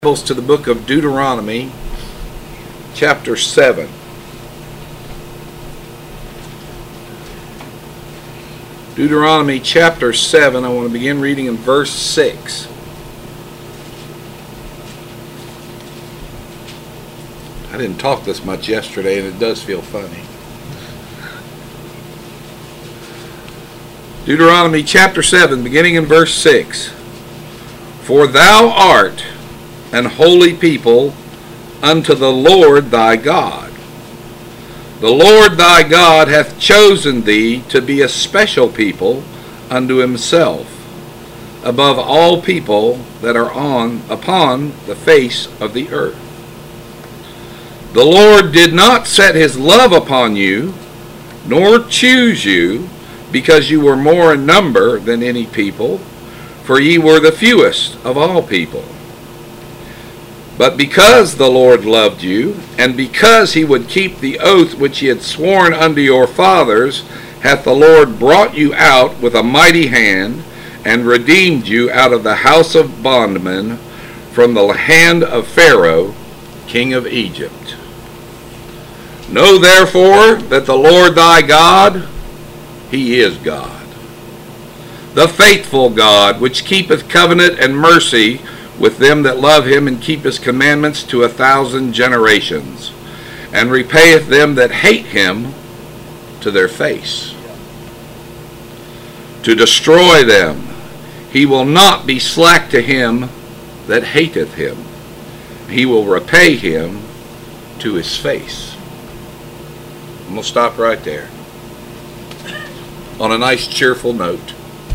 To the book of Deuteronomy, chapter 7. Deuteronomy chapter 7, I want to begin reading in verse 6. I didn't talk this much yesterday, and it does feel funny. Deuteronomy chapter 7, beginning in verse 6. For thou art an holy people unto the Lord thy God. The Lord thy God hath chosen thee to be a special people unto himself, above all people that are upon the face of the earth. The Lord did not set his love upon you, nor choose you, because you were more in number than any people, for ye were the fewest of all people. But because the Lord loved you, and because he would keep the oath which he had sworn unto your fathers, hath the Lord brought you out with a mighty hand, and redeemed you out of the house of bondmen, from the hand of Pharaoh, king of Egypt. Know therefore that the Lord thy God, he is God, the faithful God, which keepeth covenant and mercy with them that love him and keep his commandments to 1,000 generations, and repayeth them that hate him to their face, to destroy them. He will not be slack to him that hateth him. He will repay him to his face. I'm going to stop right there on a nice cheerful note.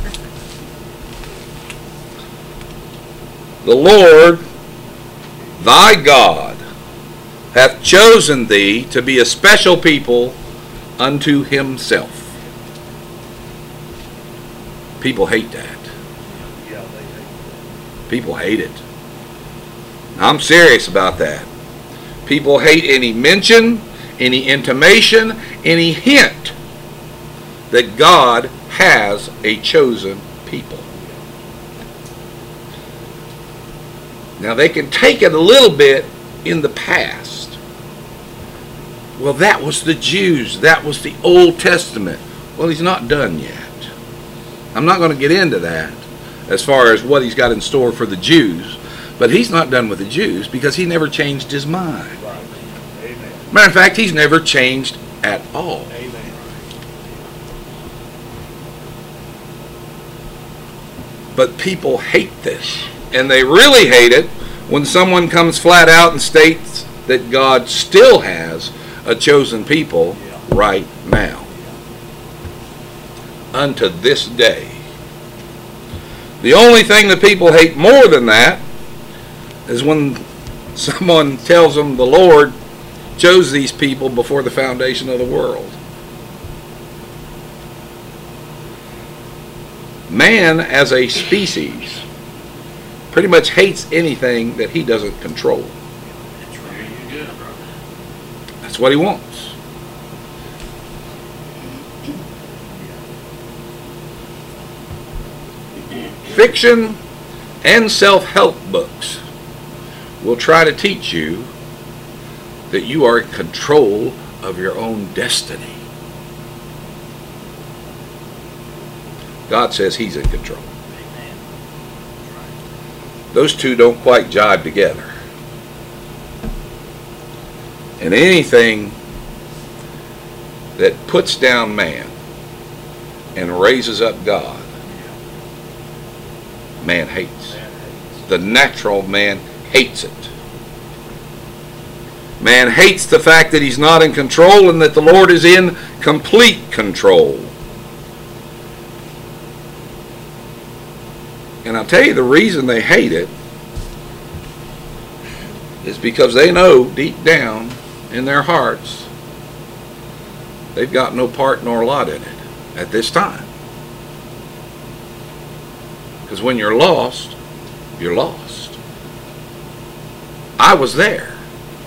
The Lord thy God hath chosen thee to be a special people unto himself. People hate that. People hate it. I'm serious about that. People hate any mention, any intimation, any hint that God has a chosen people. Now, they can take it a little bit in the past. Well, that was the Jews. That was the Old Testament. Well, he's not done yet. I'm not going to get into that as far as what he's got in store for the Jews. But he's not done with the Jews because he never changed his mind. Amen. Matter of fact, he's never changed at all. Amen. But people hate this. And they really hate it when someone comes flat out and states that God still has a chosen people right now. Unto this day. The only thing that people hate more than that is when someone tells them the Lord chose these people before the foundation of the world. Man as a species pretty much hates anything that he doesn't control. That's what he wants. Fiction and self-help books will try to teach you that you are in control of your own destiny. God says he's in control. Those two don't quite jibe together. And anything that puts down man and raises up God, man hates. The natural man hates it. Man hates the fact that he's not in control and that the Lord is in complete control. And I'll tell you the reason they hate it is because they know deep down in their hearts they've got no part nor lot in it at this time. Because when you're lost, you're lost. I was there.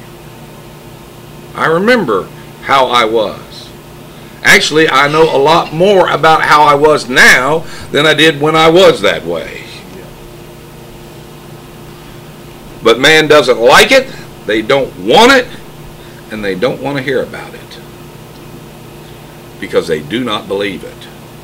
I remember how I was. Actually, I know a lot more about how I was now than I did when I was that way. But man doesn't like it, they don't want it, and they don't want to hear about it. Because they do not believe it.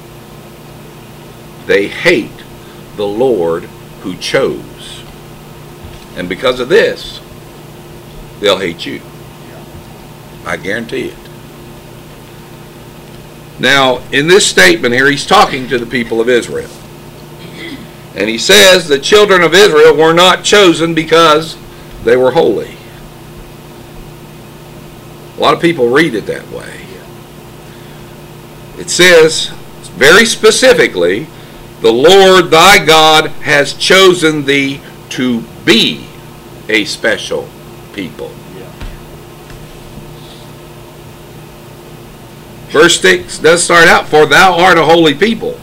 They hate the Lord who chose. And because of this, they'll hate you. I guarantee it. Now, in this statement here, he's talking to the people of Israel. And he says the children of Israel were not chosen because they were holy. A lot of people read it that way. It says very specifically, the Lord thy God has chosen thee to be a special people. Verse 6 does start out, for thou art a holy people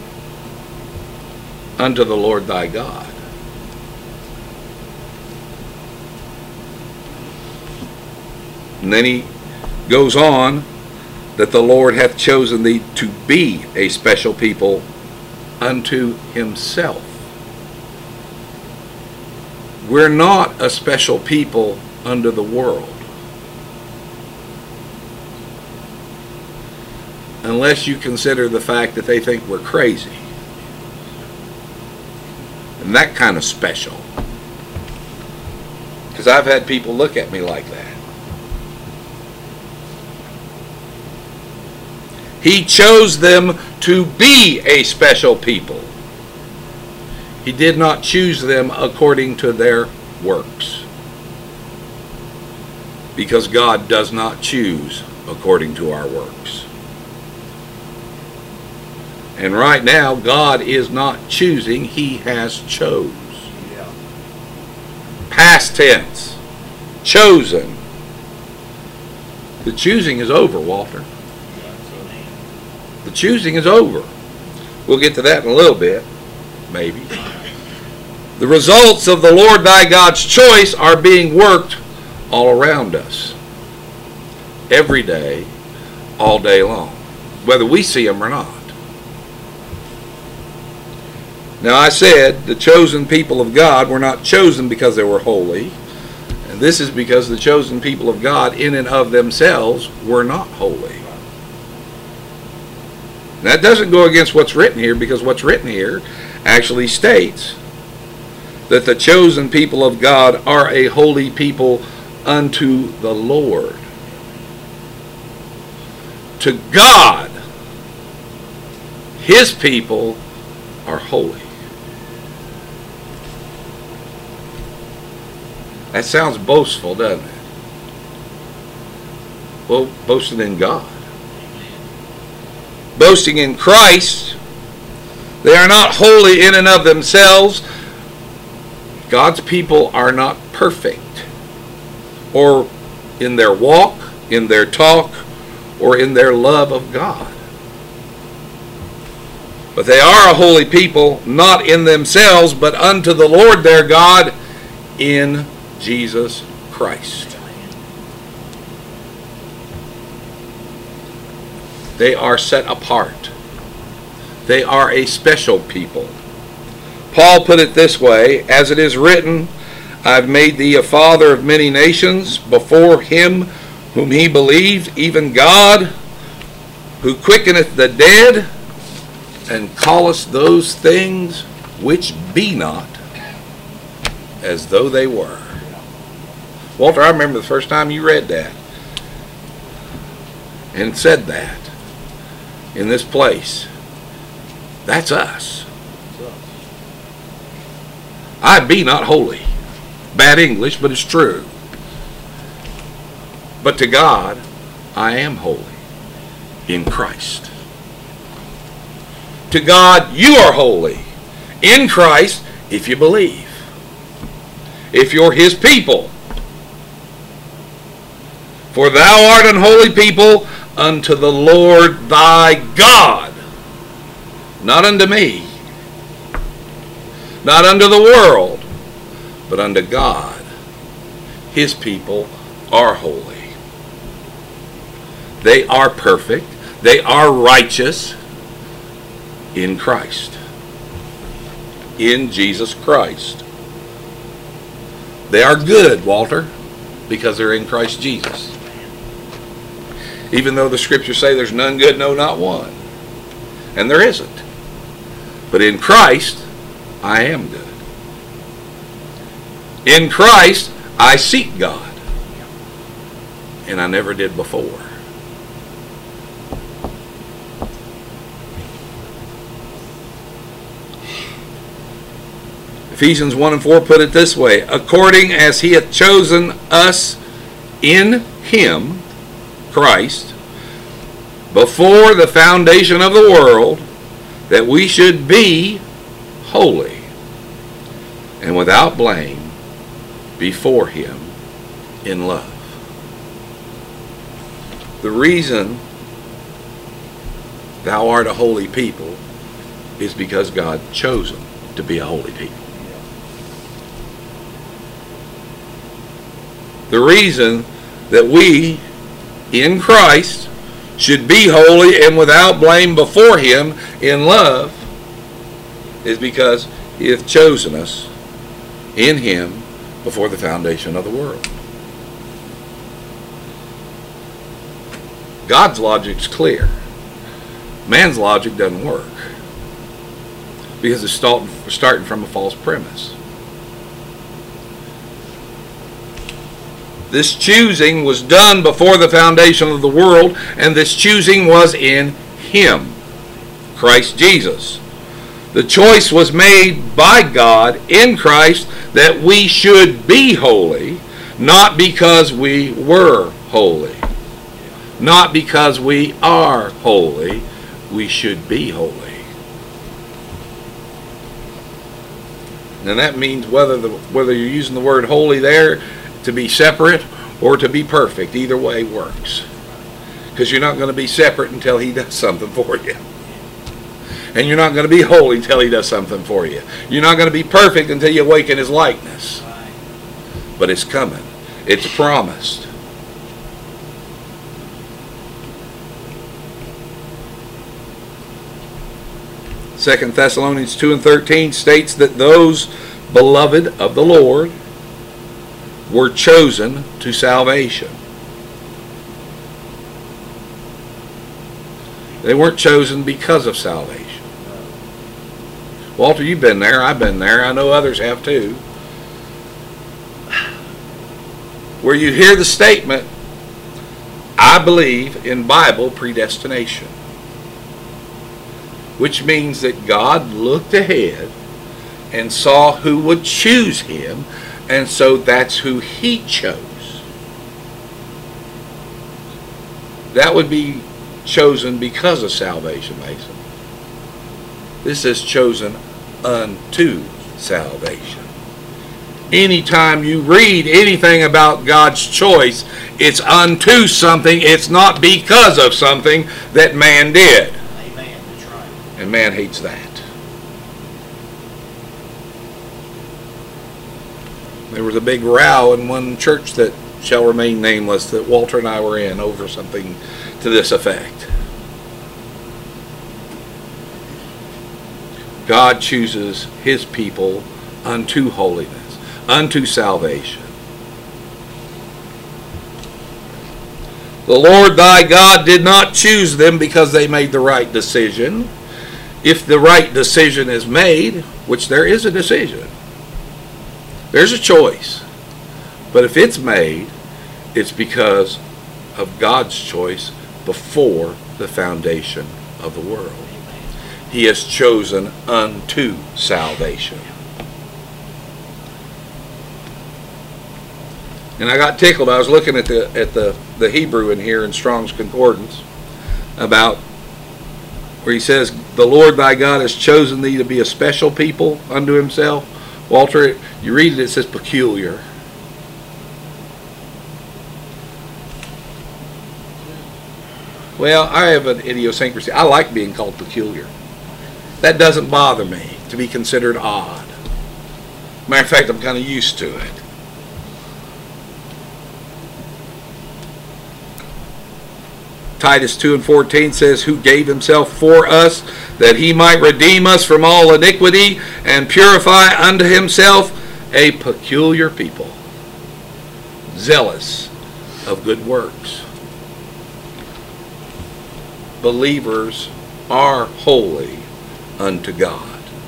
unto the Lord thy God. And then he goes on, that the Lord hath chosen thee to be a special people unto himself. We're not a special people unto the world. Unless you consider the fact that they think we're crazy. And that kind of special. Because I've had people look at me like that. He chose them to be a special people. He did not choose them according to their works. Because God does not choose according to our works. And right now, God is not choosing, He has chose. Past tense. Chosen. The choosing is over, Walter. The choosing is over. We'll get to that in a little bit, maybe. The results of the Lord thy God's choice are being worked all around us. Every day, all day long. Whether we see them or not. Now I said the chosen people of God were not chosen because they were holy. And this is because the chosen people of God in and of themselves were not holy. That doesn't go against what's written here, because what's written here actually states that the chosen people of God are a holy people unto the Lord. To God, His people are holy. That sounds boastful, doesn't it? Well, boasting in God. Boasting in Christ. They are not holy in and of themselves. God's people are not perfect. Or in their walk, in their talk, or in their love of God. But they are a holy people, not in themselves, but unto the Lord their God in Jesus Christ. They are set apart. They are a special people. Paul put it this way, as it is written, I've made thee a father of many nations before him whom he believed, even God, who quickeneth the dead, and calleth those things which be not as though they were. Walter, I remember the first time you read that and said that in this place. That's us. I be not holy. Bad English, but it's true. But to God, I am holy in Christ. To God, you are holy in Christ if you believe. If you're His people. For thou art an holy people unto the Lord thy God. Not unto me. Not unto the world. But unto God. His people are holy. They are perfect. They are righteous in Christ. In Jesus Christ. They are good, Walter, because they're in Christ Jesus. Even though the scriptures say there's none good, no, not one. And there isn't. But in Christ, I am good. In Christ, I seek God. And I never did before. Ephesians 1 and 4 put it this way: according as he hath chosen us in him, Christ, before the foundation of the world, that we should be holy and without blame before him in love. The reason thou art a holy people is because God chose them to be a holy people. The reason that we in Christ should be holy and without blame before him in love is because he hath chosen us in him before the foundation of the world. God's logic's clear. Man's logic doesn't work because it's starting from a false premise. This choosing was done before the foundation of the world, and this choosing was in him, Christ Jesus. The choice was made by God in Christ that we should be holy, not because we were holy. Not because we are holy, we should be holy. And that means whether you're using the word holy there to be separate or to be perfect, either way works. Because you're not going to be separate until he does something for you. And you're not going to be holy until he does something for you. You're not going to be perfect until you awaken his likeness. But it's coming. It's promised. Second Thessalonians 2 and 13 states that those beloved of the Lord were chosen to salvation. They weren't chosen because of salvation. Walter, you've been there. I've been there. I know others have too. Where you hear the statement, I believe in Bible predestination. Which means that God looked ahead and saw who would choose him, and so that's who he chose. That would be chosen because of salvation, Mason. This is chosen unto salvation. Anytime you read anything about God's choice, it's unto something. It's not because of something that man did. Amen. That's right. And man hates that. There was a big row in one church that shall remain nameless that Walter and I were in over something to this effect. God chooses his people unto holiness, unto salvation. The Lord thy God did not choose them because they made the right decision. If the right decision is made, which there is a decision, there's a choice. But if it's made, it's because of God's choice before the foundation of the world. He has chosen unto salvation. And I got tickled. I was looking at the Hebrew in here in Strong's Concordance about where he says, the Lord thy God has chosen thee to be a special people unto himself. Walter, you read it, it says peculiar. Well, I have an idiosyncrasy. I like being called peculiar. That doesn't bother me to be considered odd. Matter of fact, I'm kind of used to it. Titus 2 and 14 says, who gave himself for us, that he might redeem us from all iniquity, and purify unto himself a peculiar people. zealous of good works. Believers are holy unto God.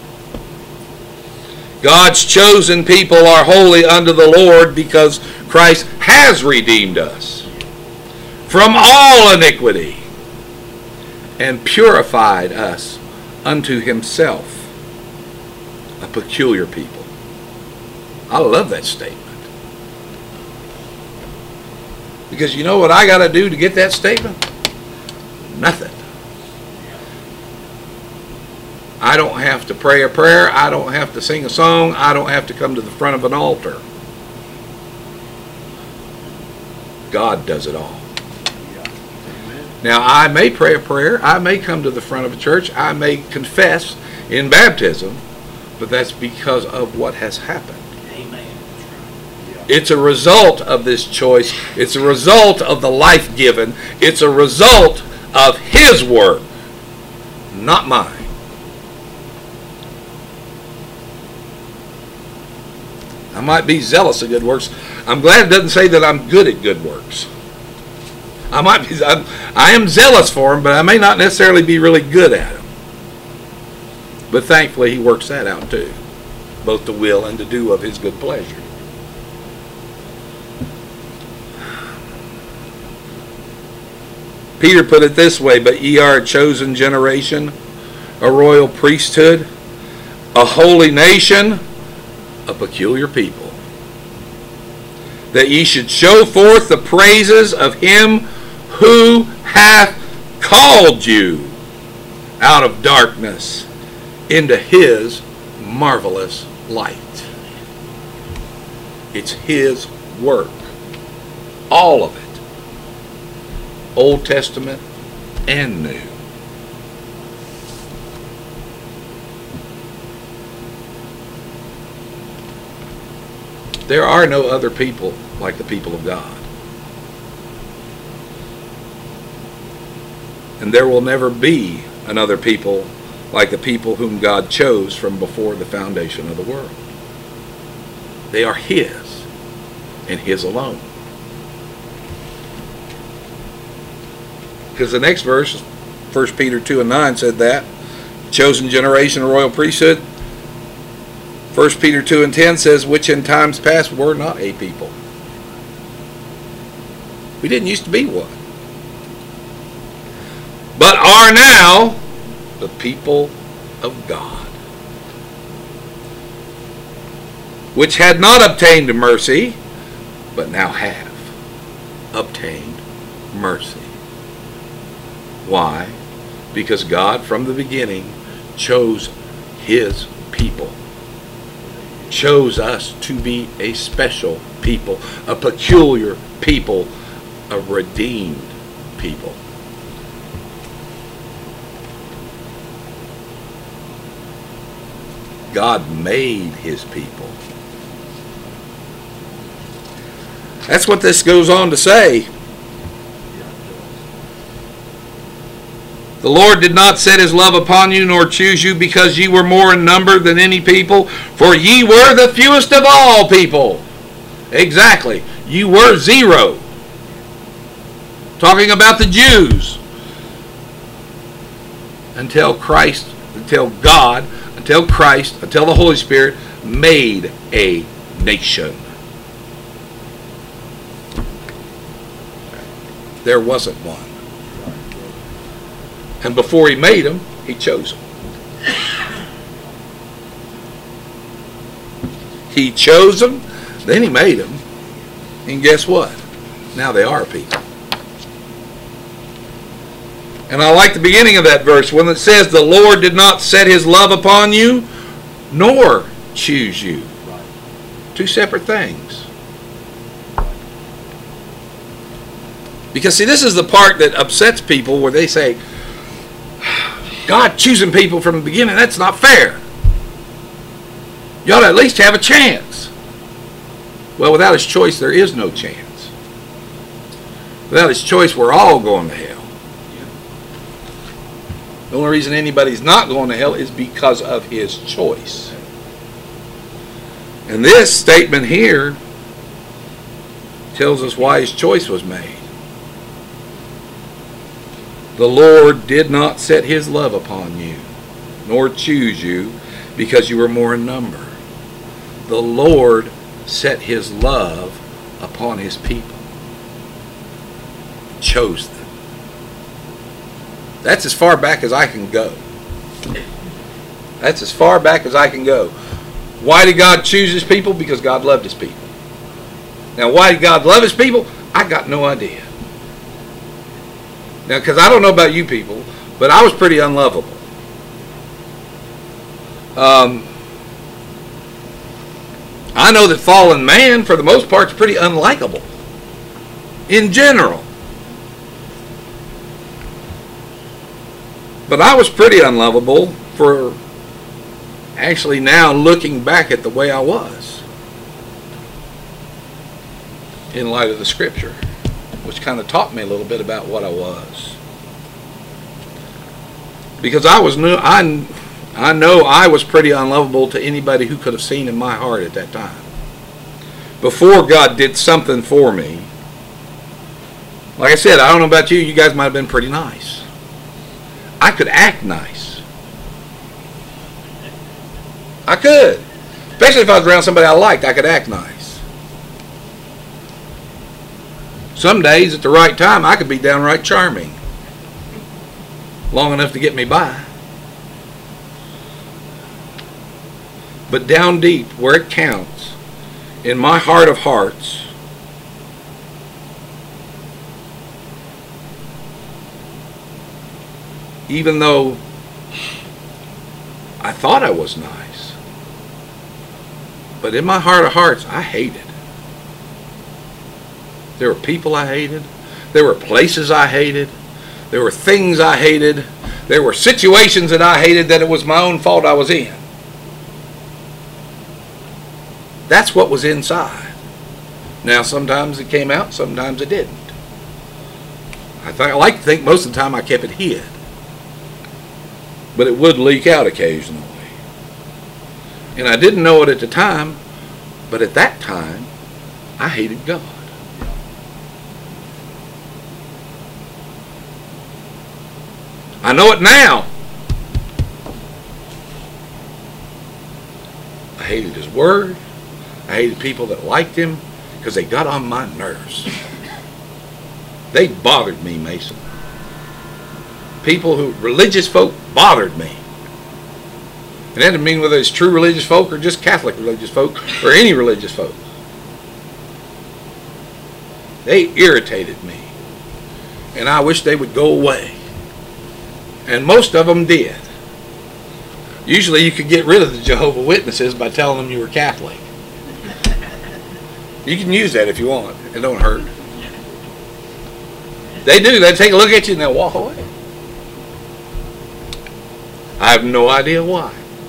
God's chosen people are holy unto the Lord because Christ has redeemed us from all iniquity and purified us unto himself, a peculiar people. I love that statement. Because you know what I got to do to get that statement? Nothing. I don't have to pray a prayer. I don't have to sing a song. I don't have to come to the front of an altar. God does it all. Now, I may pray a prayer. I may come to the front of a church. I may confess in baptism. But that's because of what has happened. Amen. It's a result of this choice. It's a result of the life given. It's a result of his work, not mine. I might be zealous of good works. I'm glad it doesn't say that I'm good at good works. I am zealous for them, but I may not necessarily be really good at them. But thankfully he works that out too, both to will and to do of his good pleasure. Peter put it this way, but ye are a chosen generation, a royal priesthood, a holy nation, a peculiar people, that ye should show forth the praises of him who hath called you out of darkness into his marvelous light. It's his work, all of it, Old Testament and New. There are no other people like the people of God. And there will never be another people like the people whom God chose from before the foundation of the world. They are his and his alone. Because the next verse, 1 Peter 2:9 said that. Chosen generation, a royal priesthood. 1 Peter 2:10 says, which in times past were not a people. We didn't used to be one. But are now the people of God, which had not obtained mercy, but now have obtained mercy. Why? Because God from the beginning chose his people. Chose us to be a special people, a peculiar people, a redeemed people. God made his people. That's what this goes on to say. The Lord did not set his love upon you, nor choose you, because ye were more in number than any people, for ye were the fewest of all people. Exactly. You were zero. Talking about the Jews. Until Christ, until God, until Christ, until the Holy Spirit made a nation. There wasn't one. And before he made them, he chose them. He chose them, then he made them. And guess what? Now they are people. And I like the beginning of that verse when it says, the Lord did not set his love upon you, nor choose you. Two separate things. Because see, this is the part that upsets people where they say, God choosing people from the beginning, that's not fair. You ought to at least have a chance. Well, without his choice, there is no chance. Without his choice, we're all going to hell. The only reason anybody's not going to hell is because of his choice. And this statement here tells us why his choice was made. The Lord did not set his love upon you, nor choose you, because you were more in number. The Lord set his love upon his people. Chose them. That's as far back as I can go. That's as far back as I can go. Why did God choose his people? Because God loved his people. Now, why did God love his people? I got no idea. Now, because I don't know about you people, but I was pretty unlovable. I know that fallen man, for the most part, is pretty unlikable. In general. But I was pretty unlovable for actually now looking back at the way I was. In light of the scripture, which kind of taught me a little bit about what I was. Because I know I was pretty unlovable to anybody who could have seen in my heart at that time. Before God did something for me, like I said, I don't know about you, you guys might have been pretty nice. I could act nice. I could. Especially if I was around somebody I liked, I could act nice. Some days at the right time, I could be downright charming. Long enough to get me by. But down deep, where it counts, in my heart of hearts, even though I thought I was nice, but in my heart of hearts, I hated. There were people I hated. There were places I hated. There were things I hated. There were situations that I hated that it was my own fault I was in. That's what was inside. Now, sometimes it came out, sometimes it didn't. I like to think most of the time I kept it hid. But it would leak out occasionally. And I didn't know it at the time, but at that time, I hated God. I know it now. I hated his word. I hated people that liked him because they got on my nerves. They bothered me, Mason. Religious folk bothered me. And that didn't mean whether it's true religious folk or just Catholic religious folk or any religious folk. They irritated me. And I wish they would go away. And most of them did. Usually you could get rid of the Jehovah's Witnesses by telling them you were Catholic. You can use that if you want. It don't hurt. They do. They take a look at you and they'll walk away. I have no idea why.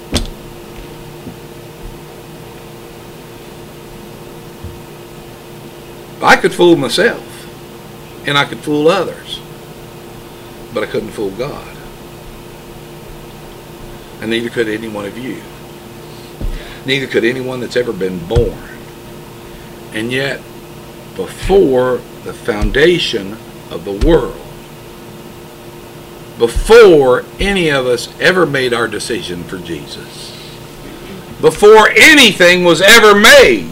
I could fool myself. And I could fool others. But I couldn't fool God. And neither could any one of you. Neither could anyone that's ever been born. And yet, before the foundation of the world, before any of us ever made our decision for Jesus, before anything was ever made,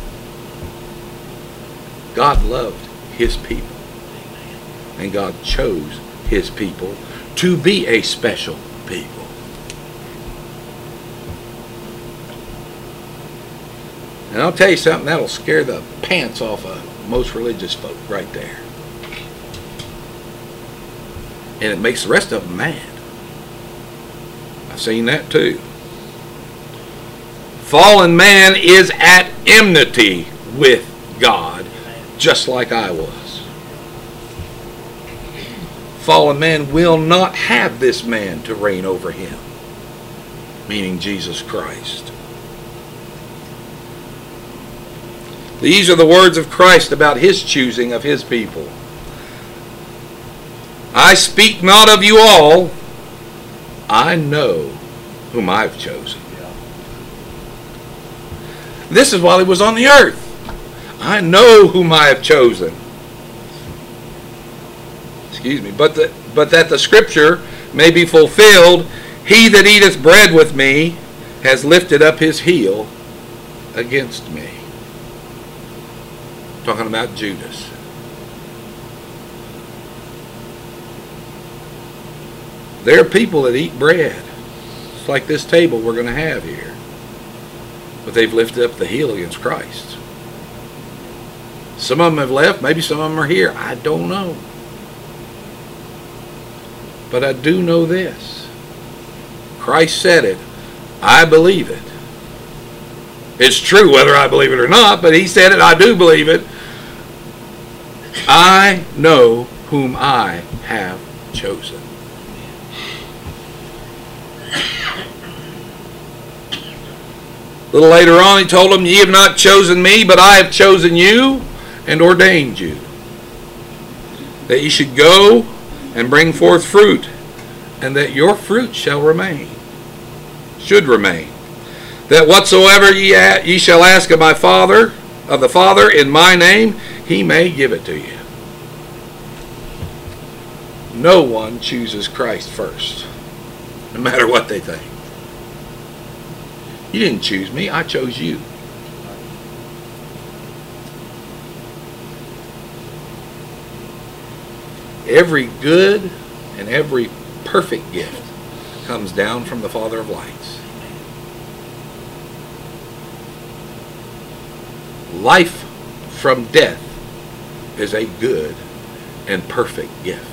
God loved his people. And God chose his people to be a special people. And I'll tell you something, that'll scare the pants off of most religious folk right there. And it makes the rest of them mad. I've seen that too. Fallen man is at enmity with God, just like I was. Fallen man will not have this man to reign over him, meaning Jesus Christ. These are the words of Christ about his choosing of his people. I speak not of you all. I know whom I've chosen. This is while he was on the earth. I know whom I have chosen. Excuse me. But that the scripture may be fulfilled, he that eateth bread with me has lifted up his heel against me. Talking about Judas. There are people that eat bread. It's like this table we're going to have here. But they've lifted up the heel against Christ. Some of them have left. Maybe some of them are here. I don't know. But I do know this. Christ said it. I believe it. It's true whether I believe it or not, but he said it. I do believe it. I know whom I have chosen. A little later on he told them, ye have not chosen me, but I have chosen you and ordained you, that ye should go and bring forth fruit, and that your fruit shall remain, should remain, that whatsoever ye shall ask of my Father, of the Father in my name, he may give it to you. No one chooses Christ first, no matter what they think. You didn't choose me, I chose you. Every good and every perfect gift comes down from the Father of lights. Life from death is a good and perfect gift.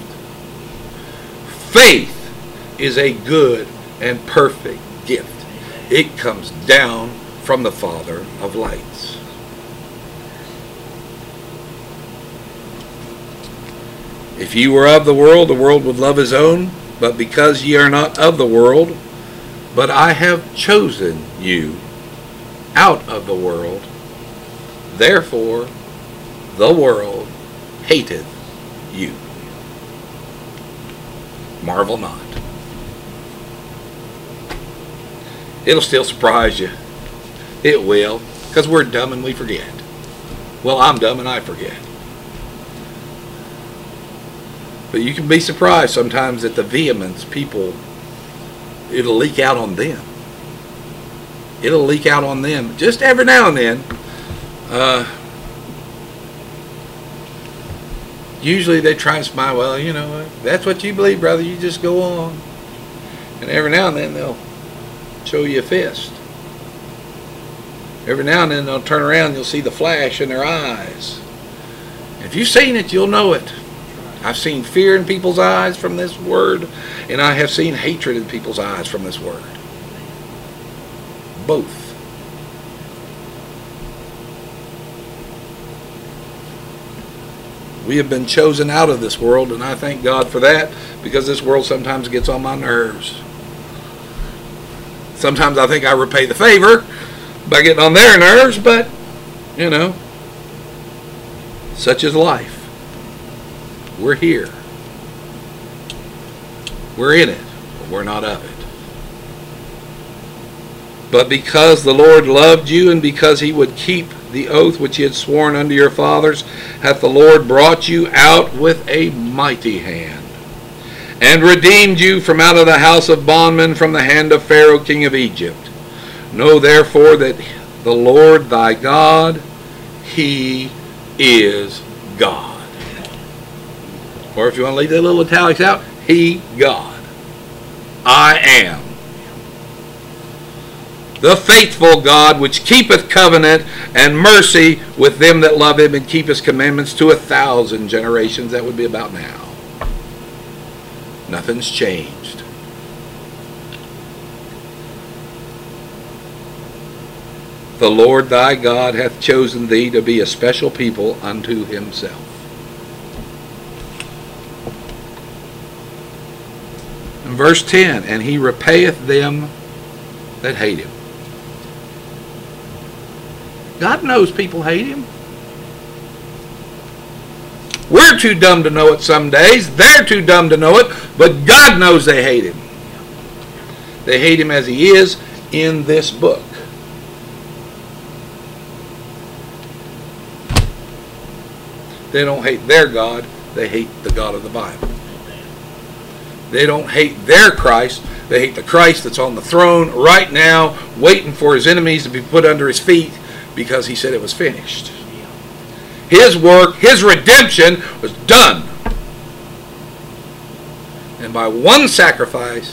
Faith is a good and perfect gift. It comes down from the Father of lights. If ye were of the world would love his own. But because ye are not of the world, but I have chosen you out of the world, therefore the world hateth you. Marvel not. It'll still surprise you. It will, because we're dumb and we forget. Well, I'm dumb and I forget. But you can be surprised sometimes at the vehemence people, it'll leak out on them. It'll leak out on them just every now and then. Usually they try and smile, well, you know, that's what you believe, brother, you just go on. And every now and then they'll show you a fist. Every now and then they'll turn around and you'll see the flash in their eyes. If you've seen it, you'll know it. I've seen fear in people's eyes from this word, and I have seen hatred in people's eyes from this word. Both. We have been chosen out of this world, and I thank God for that, because this world sometimes gets on my nerves. Sometimes I think I repay the favor by getting on their nerves, but, you know, such is life. We're here. We're in it, but we're not of it. But because the Lord loved you, and because he would keep the oath which he had sworn unto your fathers, hath the Lord brought you out with a mighty hand, and redeemed you from out of the house of bondmen, from the hand of Pharaoh king of Egypt. Know therefore that the Lord thy God, he is God. Or if you want to leave that little italics out, he, God. I am. The faithful God, which keepeth covenant and mercy with them that love him and keep his commandments to 1,000 generations. That would be about now. Nothing's changed. The Lord thy God hath chosen thee to be a special people unto himself. In verse 10, and he repayeth them that hate him. God knows people hate him. We're too dumb to know it some days. They're too dumb to know it, but God knows they hate him. They hate him as he is in this book. They don't hate their God. They hate the God of the Bible. They don't hate their Christ. They hate the Christ that's on the throne right now, waiting for his enemies to be put under his feet, because he said it was finished. His work, his redemption was done. And by one sacrifice,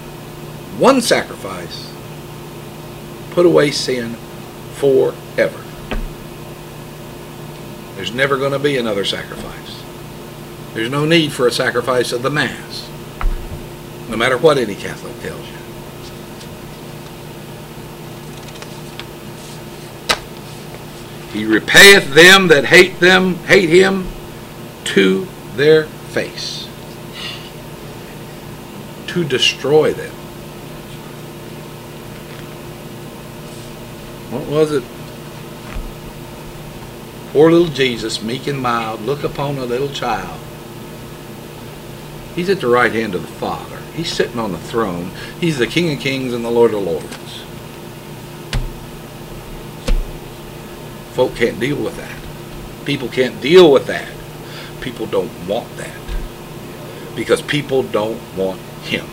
put away sin forever. There's never going to be another sacrifice. There's no need for a sacrifice of the Mass, no matter what any Catholic tells you. He repayeth them that hate him to their face, to destroy them. What was it? Poor little Jesus, meek and mild, look upon a little child. He's at the right hand of the Father. He's sitting on the throne. He's the King of Kings and the Lord of Lords. Folk can't deal with that. People can't deal with that. People don't want that. Because people don't want him.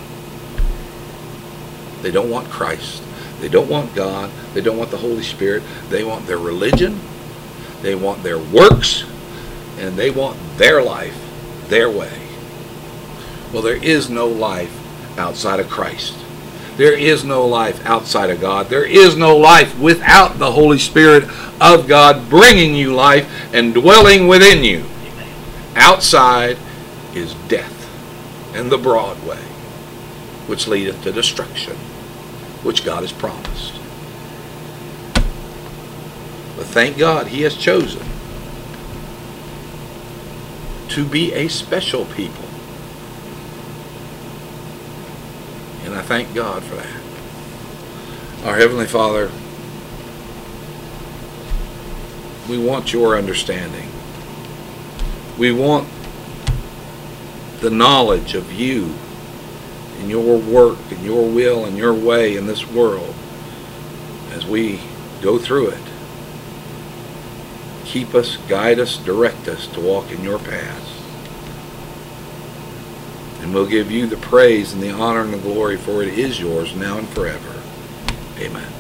They don't want Christ. They don't want God. They don't want the Holy Spirit. They want their religion. They want their works. And they want their life their way. Well, there is no life outside of Christ. There is no life outside of God. There is no life without the Holy Spirit of God bringing you life and dwelling within you. Outside is death and the broad way, which leadeth to destruction, which God has promised. But thank God he has chosen to be a special people. And I thank God for that. Our Heavenly Father, we want your understanding. We want the knowledge of you and your work and your will and your way in this world as we go through it. Keep us, guide us, direct us to walk in your paths. And we'll give you the praise and the honor and the glory, for it is yours now and forever. Amen.